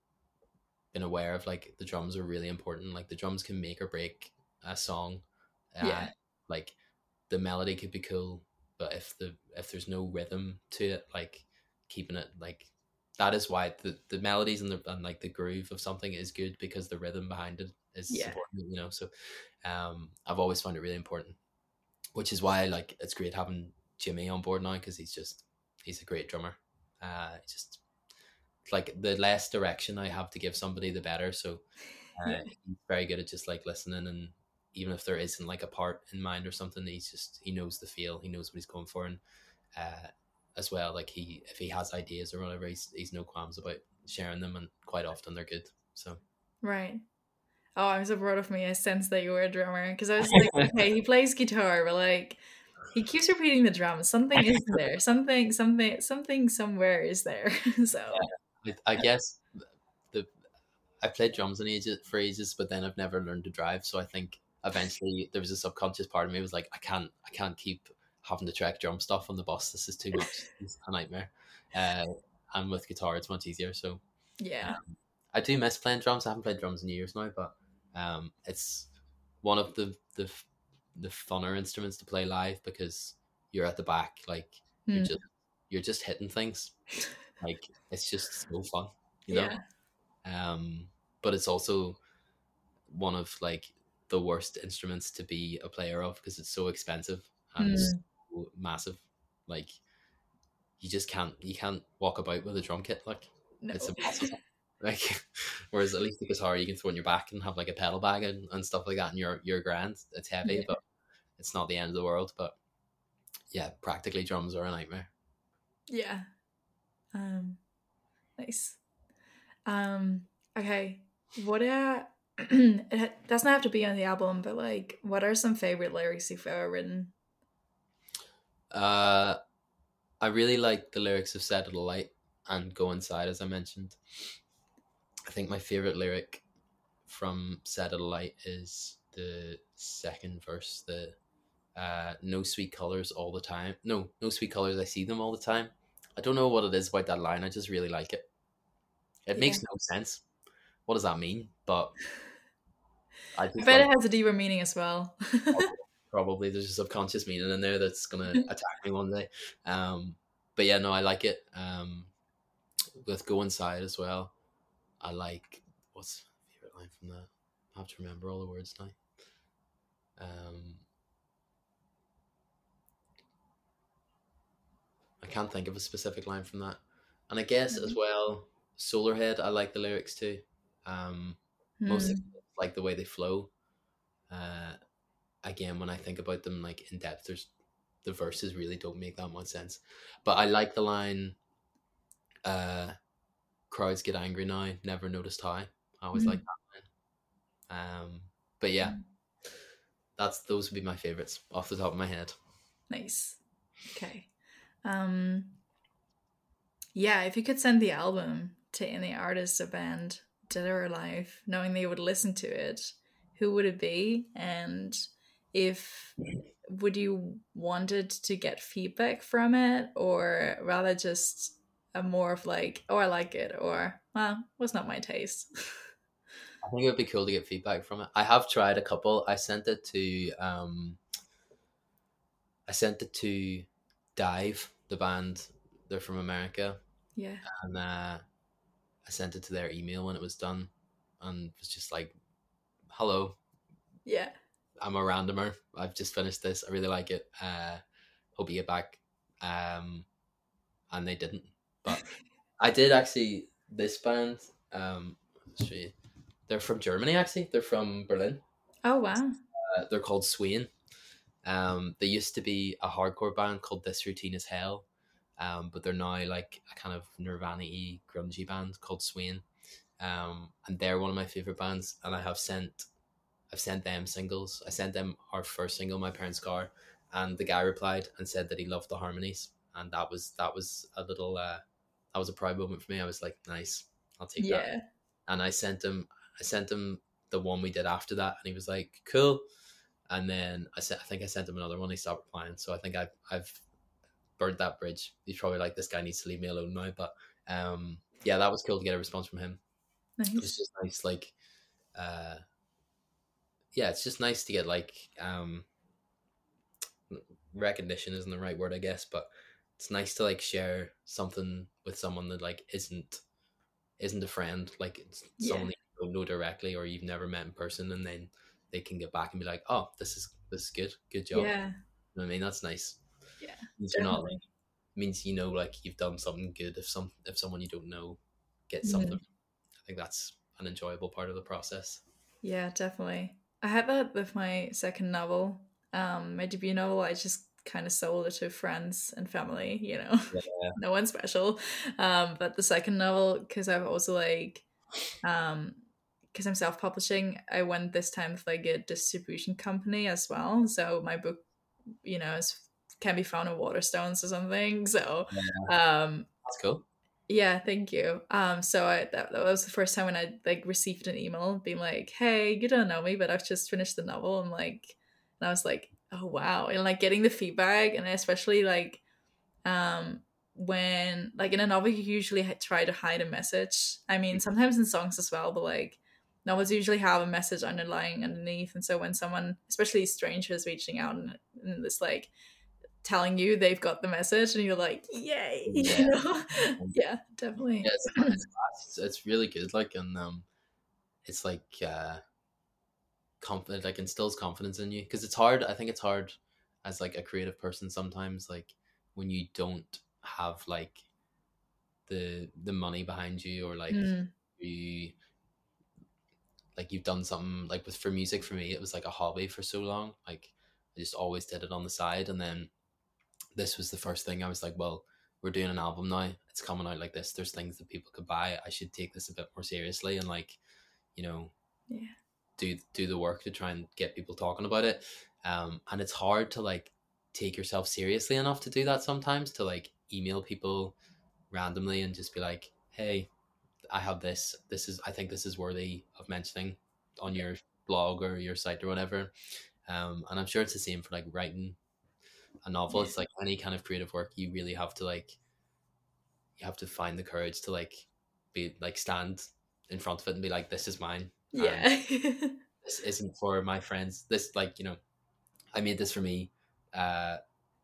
been aware of like the drums are really important. Like the drums can make or break a song. Uh, yeah like the melody could be cool, but if the if there's no rhythm to it, like keeping it like that is why the, the melodies and the and like the groove of something is good because the rhythm behind it is yeah important, you know. So um I've always found it really important, which is why like it's great having Jimmy on board now because he's just he's a great drummer. Uh just like the less direction I have to give somebody, the better. So uh, yeah he's very good at just like listening, and even if there isn't like a part in mind or something, he's just he knows the feel, he knows what he's going for, and uh, as well, like he if he has ideas or whatever, he's he's no qualms about sharing them, and quite often they're good. So right. Oh, I'm so proud of me. I sense that you were a drummer because I was like, okay, he plays guitar, but like he keeps repeating the drums. Something is there. Something, something, something somewhere is there. So yeah, I, I guess the I played drums in ages for ages, but then I've never learned to drive. So I think eventually there was a subconscious part of me was like, I can't, I can't keep having to track drum stuff on the bus. This is too much. It's a nightmare. Uh, and with guitar, it's much easier. So yeah, um, I do miss playing drums. I haven't played drums in years now, but um, it's one of the the the funner instruments to play live because you're at the back, like you're Hmm. just you're just hitting things. Like it's just so fun, you know. yeah, Um, but it's also one of like the worst instruments to be a player of because it's so expensive and Hmm. so massive. Like you just can't you can't walk about with a drum kit. Like no, it's impossible. Like whereas at least the guitar you can throw in your back and have like a pedal bag and, and stuff like that, and you're you're grand. It's heavy, yeah, but it's not the end of the world. But yeah, practically drums are a nightmare. yeah. Um, nice. Um, okay. What are it ha- doesn't have to be on the album, but like, what are some favorite lyrics you've ever written? Uh, I really like the lyrics of "Set It Alight" and "Go Inside," as I mentioned. I think my favorite lyric from "Set It Alight" is the second verse. The uh, "No sweet colors all the time." No, no sweet colors. I see them all the time. I don't know what it is about that line. I just really like it. It Yeah, makes no sense. What does that mean? But I I just bet like it has a deeper meaning as well. probably there's a subconscious meaning in there that's gonna attack me one day. Um, but yeah, no, I like it. Um, with Go Inside as well. I like, what's my favorite line from that? I have to remember all the words now. Um, I can't think of a specific line from that. And I guess as well, Solarhead, I like the lyrics too. Um, mostly Hmm. like the way they flow. Uh, again, when I think about them like in depth, there's the verses really don't make that much sense. But I like the line, uh, crowds get angry now, never noticed how. I always like Hmm. that line. Um, but yeah, that's those would be my favorites off the top of my head. Nice. Okay. Um, yeah, if you could send the album to any artist or band, dead or alive, knowing they would listen to it, who would it be? And if would you want it to get feedback from it, or rather just a more of like, oh, I like it, or well, was not my taste. I think it would be cool to get feedback from it. I have tried a couple. I sent it to um I sent it to Dive, the band. They're from America, Yeah. and uh, I sent it to their email when it was done, and was just like, "Hello, Yeah. I'm a randomer. I've just finished this. I really like it. Uh, hope you get back." Um, and they didn't, but I did actually. This band, um, let's show you. They're from Germany. Actually, they're from Berlin. Oh wow. Uh, they're called Swain. Um, they used to be a hardcore band called This Routine Is Hell, um, but they're now like a kind of Nirvana-y grungy band called Swain. Um, and they're one of my favorite bands. And I have sent, I've sent them singles. I sent them our first single, My Parents' Car, and the guy replied and said that he loved the harmonies, and that was that was a little, uh, that was a proud moment for me. I was like, nice, I'll take that. Yeah. And I sent him, I sent him the one we did after that, and he was like, cool. And then I said, I think I sent him another one. He stopped replying. So I think I've I've burned that bridge. He's probably like, this guy needs to leave me alone now. But um, yeah, that was cool to get a response from him. It was Nice. just nice, like, uh, yeah, it's just nice to get like um, recognition isn't the right word, I guess, but it's nice to like share something with someone that like isn't isn't a friend, like it's Yeah. someone that you don't know directly or you've never met in person, and then they can get back and be like, oh, this is this is good, good job. Yeah. You know what I mean? That's nice. Yeah. Means you're not like, Definitely. means you know like you've done something good if some if someone you don't know gets something. Mhm. I think that's an enjoyable part of the process. Yeah, definitely. I had that with my second novel. Um, my debut novel, I just kind of sold it to friends and family, you know, Yeah. no one special. Um, but the second novel, because I've also like, um, because I'm self-publishing, I went this time with like a distribution company as well. So my book, you know, is can be found in Waterstones or something. So, Yeah. um, That's cool. yeah, thank you. Um, so I that, that was the first time when I like received an email being like, "Hey, you don't know me, but I've just finished the novel." I'm like, and I was like, "Oh wow!" And like getting the feedback, and especially like, um, when like in a novel, you usually ha- try to hide a message. I mean, sometimes in songs as well, but like novels usually have a message underlying underneath, and so when someone, especially strangers, reaching out and, and this like telling you they've got the message and you're like yay Yeah. you know yeah definitely. Yeah, it's, it's, it's, it's really good. Like, and um, it's like uh, confident, like instills confidence in you because it's hard. I think it's hard as like a creative person sometimes, like when you don't have like the the money behind you or like Mm, you like you've done something like with for music for me it was like a hobby for so long, like I just always did it on the side, and then this was the first thing I was like, well, we're doing an album now, it's coming out like this, there's things that people could buy, I should take this a bit more seriously and like, you know, yeah. do do the work to try and get people talking about it. Um and it's hard to like take yourself seriously enough to do that sometimes, to like email people randomly and just be like, hey, I have this. This is, I think this is worthy of mentioning on your blog or your site or whatever. Um, and I'm sure it's the same for like writing a novel. Yeah. It's like any kind of creative work. You really have to like, you have to find the courage to like be like stand in front of it and be like, this is mine. And Yeah. this isn't for my friends. This like, you know, I made this for me. Uh,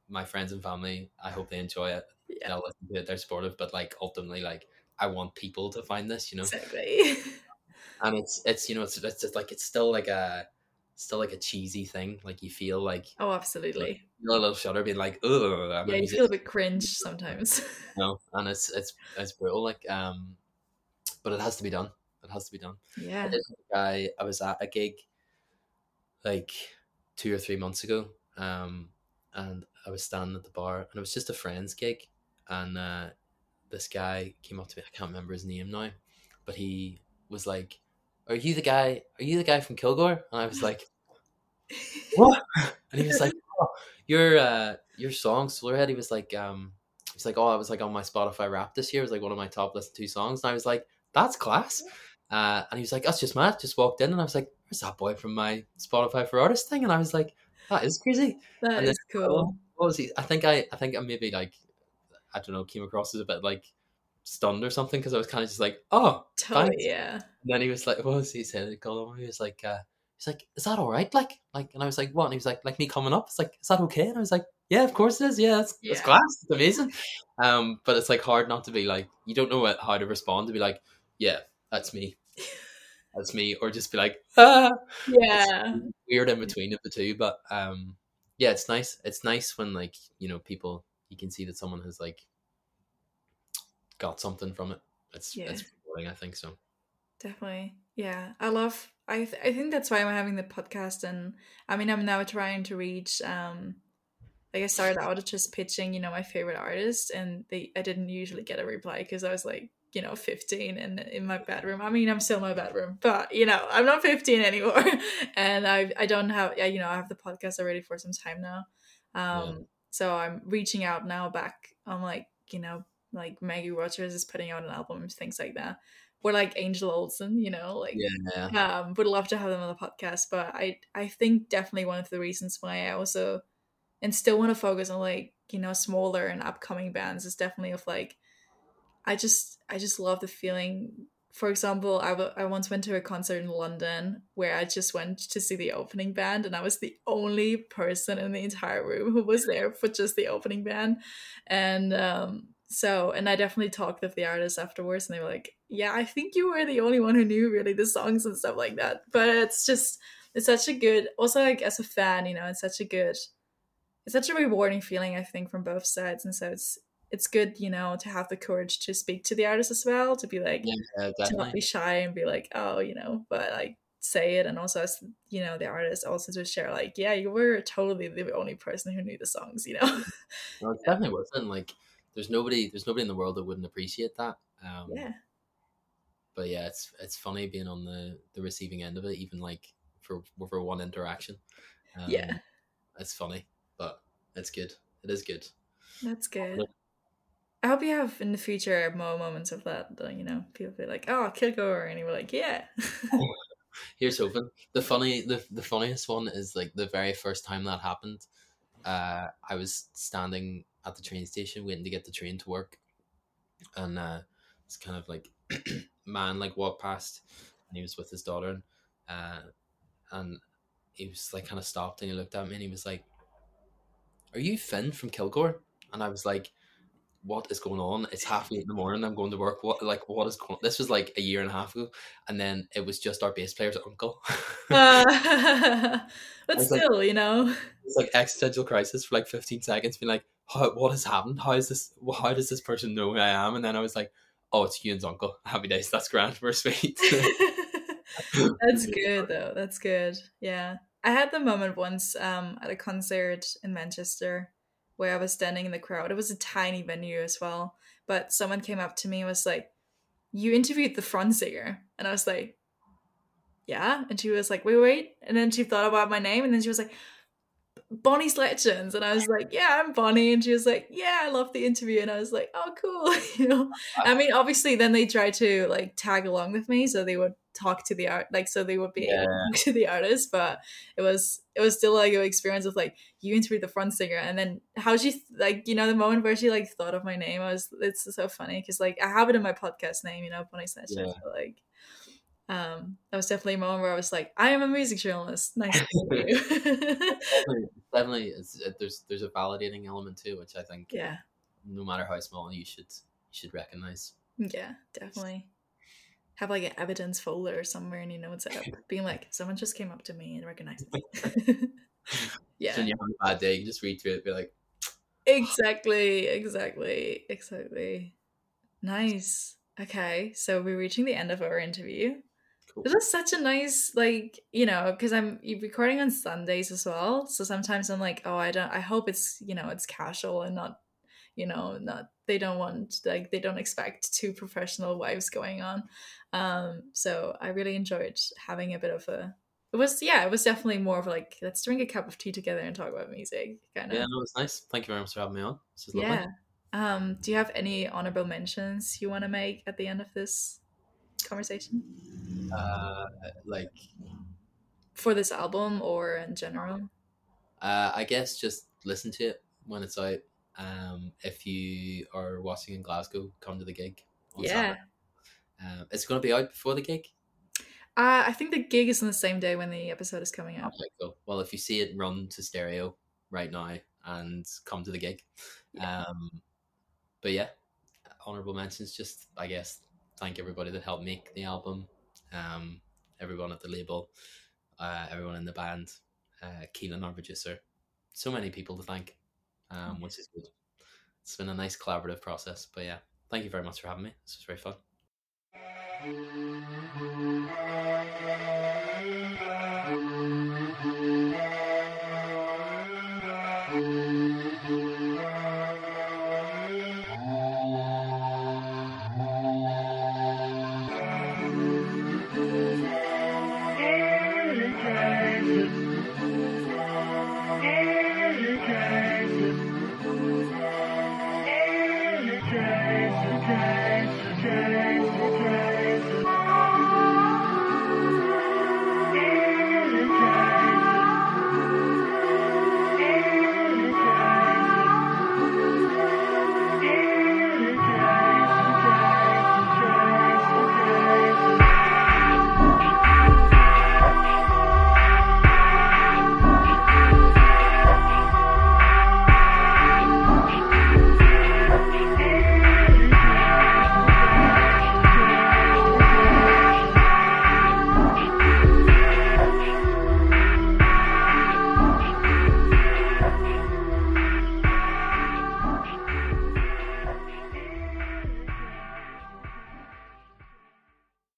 my friends and family, I hope they enjoy it. Yeah, They'll listen to it. They're supportive, but like ultimately, like I want people to find this, you know. exactly. And it's it's you know it's it's just like it's still like a still like a cheesy thing. Like you feel like Oh, like absolutely. you know, a little shudder being like, oh, I'm Yeah, a you feel a musician, bit cringe sometimes. you know. And it's it's it's brutal. Like um, but it has to be done. It has to be done. I Yeah. did have a guy. I was at a gig like two or three months ago, um, and I was standing at the bar, and it was just a friend's gig, and uh, this guy came up to me. I can't remember his name now, but he was like, "Are you the guy? Are you the guy from Kilgore?" And I was like, "What?" And he was like, "Oh, your uh, your song Solarhead." He was like, um, he's like, "Oh, I was like on my Spotify Rap this year. It was like one of my top listened to songs." And I was like, "That's class." Uh, and he was like, "That's just mad." Just walked in, and I was like, "Where's that boy from my Spotify for Artist thing?" And I was like, "That is crazy." That And then is oh, cool. what was he? I think I, I think I maybe like I don't know, came across as a bit like stunned or something because I was kind of just like, "Oh, Totally, thanks." yeah. And then he was like, "What was he saying?" He called him. He was like, uh, "He's like, is that all right?" Like, like, and I was like, "What?" And he was like, "Like me coming up." It's like, "Is that okay?" And I was like, "Yeah, of course it is. Yeah, that's that's Yeah. class. It's amazing." Um, but it's like hard not to be like, you don't know what, how to respond to be like, "Yeah, that's me, that's me," or just be like, "Ah." It's Yeah. weird in between of the two, but um, yeah, it's nice. It's nice when like you know people you can see that someone has like got something from it. It's Yeah. it's rewarding, I think so. Definitely. Yeah. I love I th- I think that's why I'm having the podcast, and I mean I'm now trying to reach um like I started out just pitching, you know, my favorite artist, and they I didn't usually get a reply because I was like, you know, fifteen and in my bedroom. I mean, I'm still in my bedroom, but you know, I'm not fifteen anymore. And I I don't have yeah, you know, I have the podcast already for some time now. Yeah, Um so I'm reaching out now back. I'm like, you know, like Maggie Rogers is putting out an album and things like that. Or like Angel Olsen, you know, like yeah, yeah, um would love to have them on the podcast, but I I think definitely one of the reasons why I also and still want to focus on like you know smaller and upcoming bands is definitely of like i just i just love the feeling. For example, I, w- I once went to a concert in London where I just went to see the opening band, and I was the only person in the entire room who was there for just the opening band. And um so and I definitely talked with the artists afterwards, and they were like, yeah, I think you were the only one who knew really the songs and stuff like that. But it's just it's such a good, also like as a fan, you know, it's such a good, it's such a rewarding feeling, I think, from both sides. And so it's it's good, you know, to have the courage to speak to the artist as well, to be like, yeah, yeah, to not definitely. be shy and be like, oh, you know, but like say it. And also as you know the artist also to share like, yeah, you were totally the only person who knew the songs, you know. No, it's definitely worth it. And like, there's nobody, there's nobody in the world that wouldn't appreciate that. Um, Yeah. but yeah, it's it's funny being on the the receiving end of it, even like for for one interaction. Yeah, Um, it's funny, but it's good. It is good. that's good. I hope you have in the future more moments of that, though, you know, people be like, oh, Kilgore, and you were like, yeah. Here's hoping. The funny, the the funniest one is like the very first time that happened. Uh, I was standing at the train station waiting to get the train to work, and uh, it's kind of like man like walked past, and he was with his daughter, and uh, and he was like kind of stopped, and he looked at me, and he was like, "Are you Finn from Kilgore?" And I was like, "What is going on? It's half eight in the morning. I'm going to work. What like what is going on?" This was like a year and a half ago, and then it was just our bass player's uncle. Uh, I but was like, still, you know. it's like existential crisis for like fifteen seconds, being like, how, what has happened? How is this? How does this person know who I am? And then I was like, oh, it's Ewan's uncle. Happy days. That's grand. We're sweet. That's good though. That's good. Yeah. I had the moment once um at a concert in Manchester where I was standing in the crowd. It was a tiny venue as well, but someone came up to me and was like, "You interviewed the front singer." And I was like, "Yeah." And she was like, "Wait, wait." And then she thought about my name, and then she was like, Bonnie's Legends. And I was like, yeah, I'm Bonnie. And she was like, yeah, I love the interview. And I was like, oh, cool. You know, I mean, obviously, then they tried to like tag along with me. So they would talk to the art, like, so they would be able Yeah, to talk to the artist. But it was, it was still like an experience of like, you interviewed the front singer. And then how she, like, you know, the moment where she like thought of my name, I was, it's so funny because like I have it in my podcast name, you know, Bonnie's Legends. yeah. So like, Um, that was definitely a moment where I was like, I am a music journalist. Nice to meet you. definitely, definitely it's, it, there's there's a validating element too, which I think Yeah, no matter how small, you should you should recognize. yeah, definitely. Have like an evidence folder somewhere in your notes app, being like, someone just came up to me and recognized it. Yeah. So when you have a bad day, you can just read through it, be like, Exactly, exactly, exactly. Nice. Okay, so we're reaching the end of our interview. cool. This was such a nice, like, you know, because I'm recording on Sundays as well. So sometimes I'm like, oh, I don't, I hope it's, you know, it's casual and not, you know, not, they don't want, like, they don't expect two professional wives going on. Um, so I really enjoyed having a bit of a, it was, yeah, it was definitely more of like, let's drink a cup of tea together and talk about music, kind of. Yeah, no, it's nice. Thank you very much for having me on. This is lovely. Yeah. Um, do you have any honorable mentions you want to make at the end of this conversation? Uh, like, For this album or in general? uh, I guess just listen to it when it's out. Um, if you are watching in Glasgow, come to the gig on Yeah. Saturday. Um, it's going to be out before the gig. Uh, I think the gig is on the same day when the episode is coming out. Okay, cool. Well, if you see it, run to Stereo right now and come to the gig. Yeah. Um, but yeah, honorable mentions. Just I guess thank everybody that helped make the album. Um, everyone at the label, uh, everyone in the band, uh, Keelan, our producer. So many people to thank, um, which is good. It's been a nice collaborative process. But yeah, thank you very much for having me. This was very fun. Thank you.